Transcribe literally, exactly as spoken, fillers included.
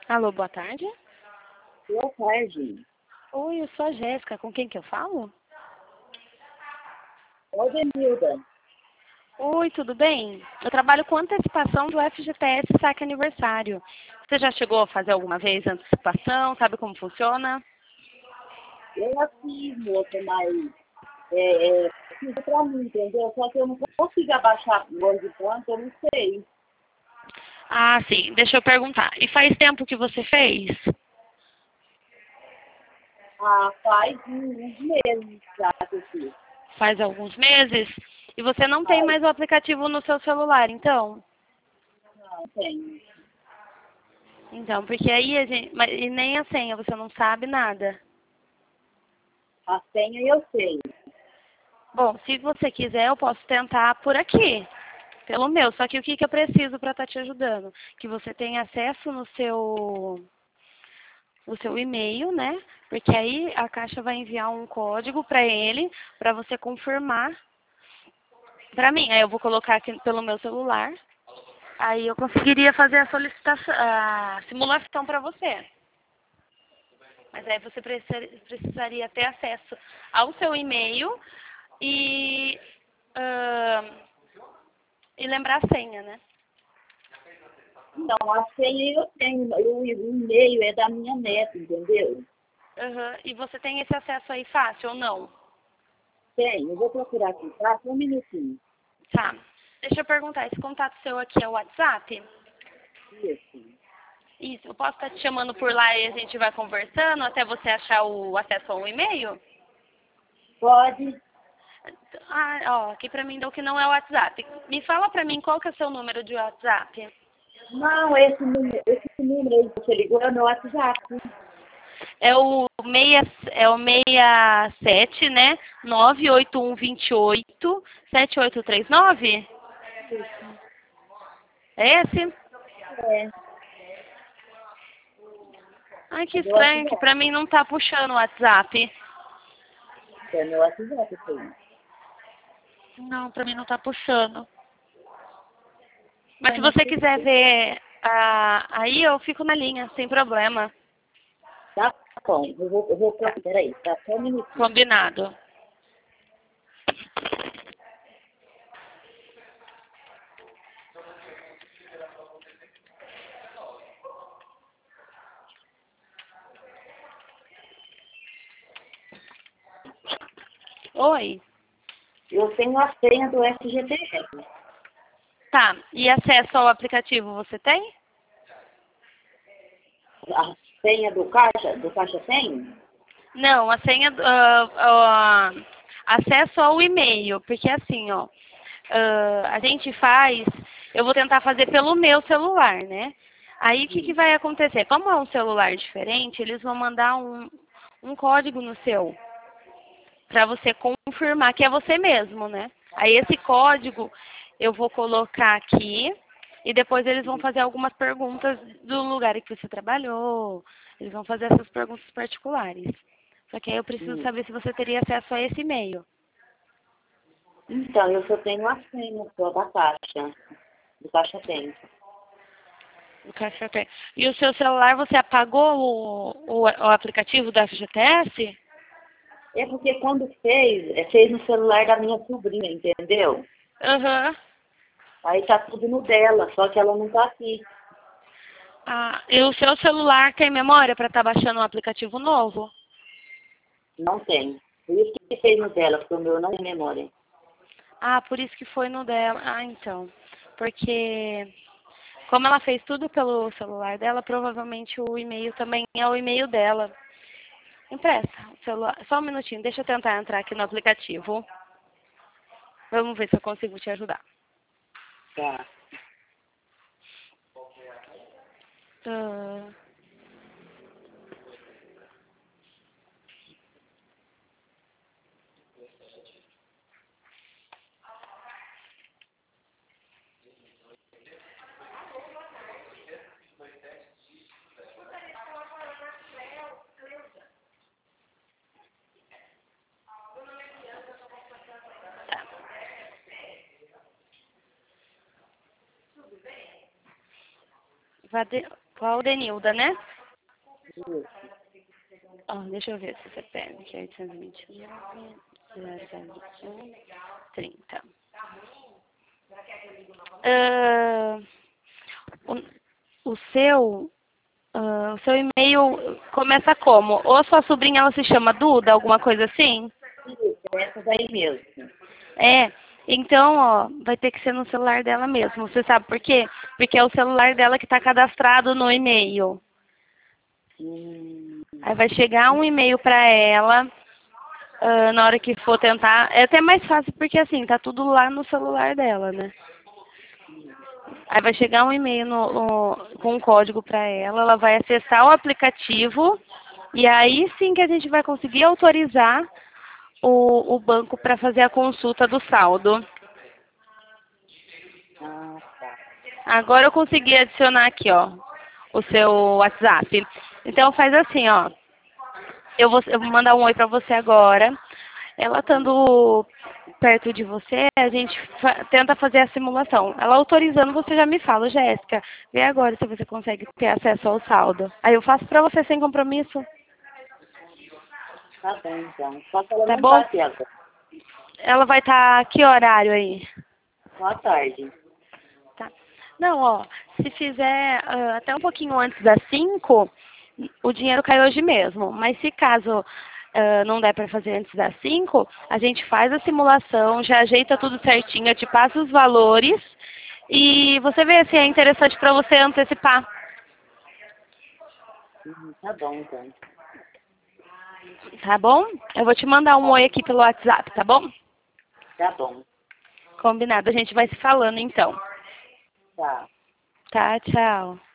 Alô, boa tarde. Boa tarde. Oi, eu sou a Jéssica. Com quem que eu falo? Oi, Denilda. Oi, tudo bem? Eu trabalho com antecipação do F G T S Saque Aniversário. Você já chegou a fazer alguma vez antecipação? Sabe como funciona? Eu já fiz, moça, mas é, é, fiz pra mim, entendeu? Só que eu não consigo abaixar por de tanto, eu não sei. Ah, sim. Deixa eu perguntar. E faz tempo que você fez? Ah, faz uns meses já que eu fiz. Faz alguns meses? E você não tem Faz, mais o aplicativo no seu celular, então? não, tem. Então, porque aí a gente... Mas, e nem a senha, você não sabe nada. A senha eu sei. Bom, se você quiser, eu posso tentar por aqui, pelo meu. Só que o que, que eu preciso para estar te ajudando? Que você tenha acesso no seu, no seu e-mail, né? Porque aí a Caixa vai enviar um código para ele, para você confirmar para mim. Aí eu vou colocar aqui pelo meu celular. Aí eu conseguiria fazer a solicitação, a simulação para você. Mas aí você precisa- precisaria ter acesso ao seu e-mail e, ahn, e lembrar a senha, né? Não, a senha eu tenho. O e-mail é da minha neta, entendeu? Aham. E você tem esse acesso aí fácil ou não? Tem. Eu vou procurar aqui, tá? Só um minutinho. Tá. Deixa eu perguntar, esse contato seu aqui é o WhatsApp? Isso. Isso, eu posso estar te chamando por lá e a gente vai conversando até você achar o acesso ao e-mail? Pode. Ah, ó, aqui pra mim deu que não é o WhatsApp. Me fala pra mim qual que é o seu número de WhatsApp. Não, esse número, esse número aí que você ligou é meu WhatsApp. É o meia, é o meia sete, né? nove oito um dois oito sete oito três nove? Isso. É esse? É. Ai, que É meu estranho, que WhatsApp. pra mim não tá puxando o WhatsApp. É meu WhatsApp, sim. Não, pra mim não tá puxando. Mas Eu se não você sei. quiser ver ah, aí, eu fico na linha, sem problema. Tá bom, eu vou, eu vou Tá, procurar. Peraí, tá só um minutinho. combinado. Oi. Eu tenho a senha do F G T S. Tá, e acesso ao aplicativo você tem? A senha do caixa, do caixa tem? Não, a senha, ah, ah, acesso ao e-mail, porque assim, ó, ah, a gente faz, eu vou tentar fazer pelo meu celular, né? Aí o que, que Sim. vai acontecer? Como é um celular diferente, eles vão mandar um, um código no seu, para você confirmar que é você mesmo, né? Aí esse código eu vou colocar aqui e depois eles vão fazer algumas perguntas do lugar em que você trabalhou, eles vão fazer essas perguntas particulares. Só que aí eu preciso Sim. saber se você teria acesso a esse e-mail. Então, eu só tenho a senha só da caixa. Do caixa tem. No Caixa Tem. E o seu celular, você apagou o, o, o aplicativo da F G T S? É porque quando fez, é, fez no celular da minha sobrinha, entendeu? Aham. Aí tá tudo no dela, só que ela não tá aqui. Ah, e o seu celular tem memória para estar baixando um aplicativo novo? Não tem. Por isso que fez no dela, porque o meu não tem memória. Ah, por isso que foi no dela. Ah, então. Porque como ela fez tudo pelo celular dela, provavelmente o e-mail também é o e-mail dela. Empresta o celular. Só um minutinho, deixa eu tentar entrar aqui no aplicativo. Vamos ver se eu consigo te ajudar. Tá. Ah, tá. Vade- Claudenilda, né? Isso. Ó, deixa eu ver se você pega aqui, oitocentos e vinte e nove, zero zero um, trinta. Ah, o, o seu, ah, o seu e-mail começa como? Ou a sua sobrinha ela se chama Duda, alguma coisa assim? Isso, essa daí mesmo. É, então, ó, vai ter que ser no celular dela mesmo. Você sabe por quê? Porque é o celular dela que está cadastrado no e-mail. Hum, Aí vai chegar um e-mail para ela, ah, na hora que for tentar. É até mais fácil porque assim, tá tudo lá no celular dela, né? Aí vai chegar um e-mail no, no, com um código para ela, ela vai acessar o aplicativo e aí sim que a gente vai conseguir autorizar o, o banco para fazer a consulta do saldo. ah, tá. Agora eu consegui adicionar aqui, ó, o seu WhatsApp. Então faz assim, ó. Eu vou, eu vou mandar um oi pra você agora. Ela estando perto de você, a gente fa tenta fazer a simulação. Ela autorizando, você já me fala, Jéssica, vê agora se você consegue ter acesso ao saldo. Aí eu faço pra você sem compromisso. Tá bom, então. Só que ela Tá não tá bom? aqui agora. Ela vai estar que horário aí? Boa tarde. Tá. Não, ó, se fizer ah, até um pouquinho antes das cinco, o dinheiro cai hoje mesmo. Mas se caso ah, não der para fazer antes das cinco, a gente faz a simulação, já ajeita tudo certinho, eu te passo os valores e você vê se é interessante para você antecipar. Hum, tá bom, então. Tá bom? Eu vou te mandar um oi aqui pelo WhatsApp, tá bom? Tá bom. Combinado, a gente vai se falando então. Tá. Tá, tchau.